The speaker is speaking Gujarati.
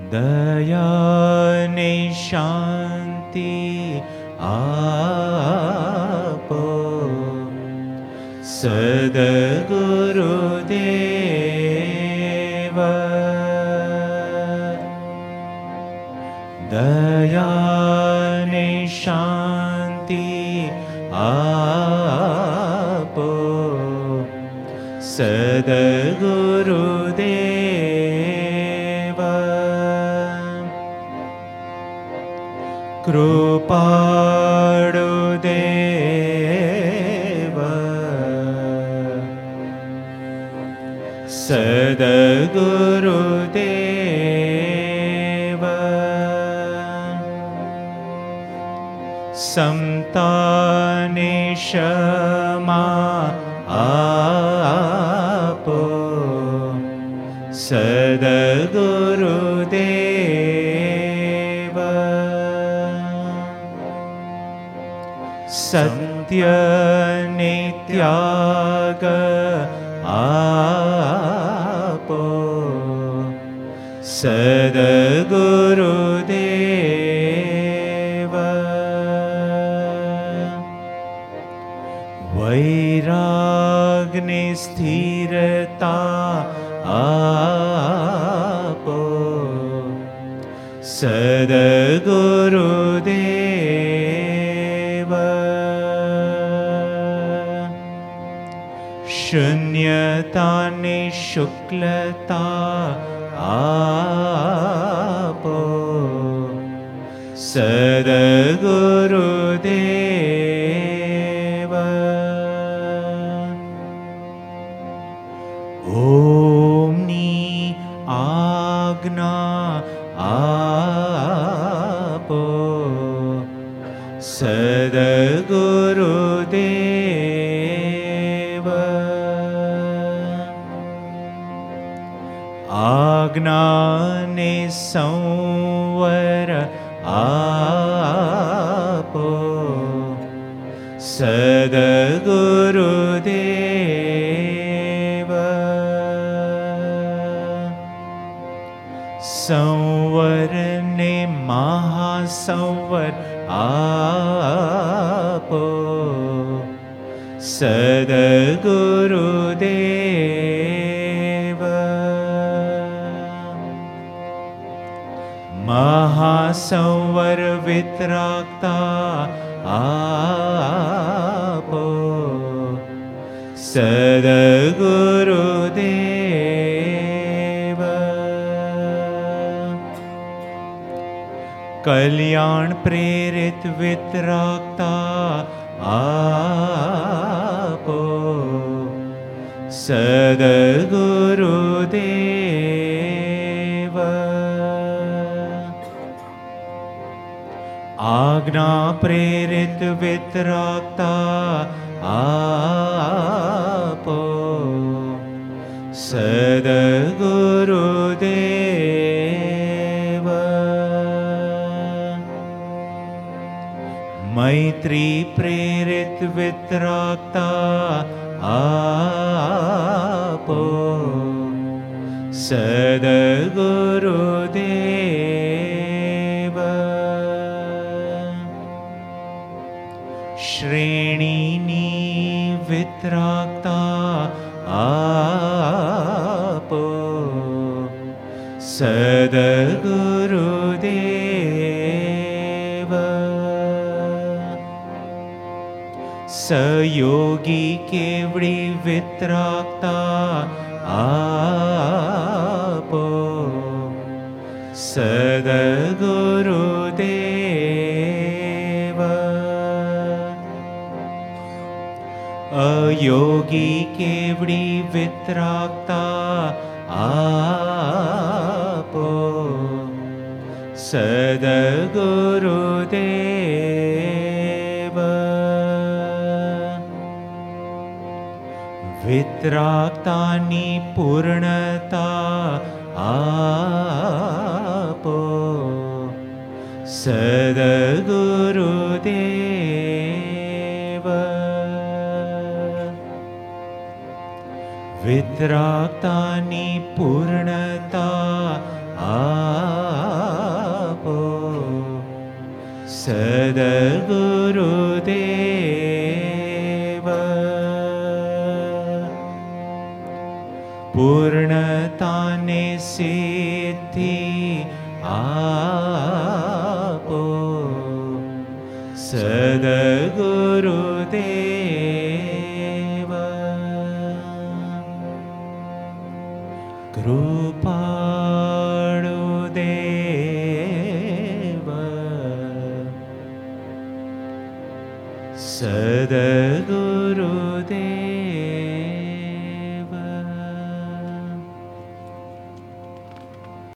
દયાને શાંતિ આપો સદગુરુદેવ. દયાને શાંતિ આપો સદગુરુદેવ. કૃપાળુ દેવ સદગુરુદેવ. સમતાને ક્ષમા આપો સદગુરુદેવ. સત્યને ત્યાગ આપો સદગુરુદેવ. વૈરાગને સ્થિરતા આપો સદગુરુદેવ. શૂન્યતાને શુક્લતા આપો સદગુરુદેવ. ઓમની આજ્ઞા આપો સદગુરુદેવ. આજ્ઞાને સંવર આપો સદગુરુદેવ. સંવરને મહાસંવર આપો સદગુરુદેવ. મહાસંવર વિતરાગતા આપો સદગુરુદેવ. કલ્યાણ પ્રેરિત વિતરાગતા આપો સદગુરુદેવ. આજ્ઞા પ્રેરિત વિતરાગતા આપો સદગુરુદેવ. મૈત્રી પ્રેરિત વિતરાગતા આપો સદગુરુદેવ. શ્રેણીની વિતરાગતા આપો સદગુરુદેવ. સયોગી કેવડી વિતરાગતા આપો સદગુરુદેવ. અયોગી કેવડી વિતરાગતા આપો સદગુરુદેવ. વિતરાગતાની પૂર્ણતા આપો સદગુરુદેવ. વિતરાગતાની પૂર્ણતા આપો સદગુરુદેવ. પૂર્ણતાને સિદ્ધિ આપો સદગુરુદેવ. કૃપાળુ દેવ સદગુરુ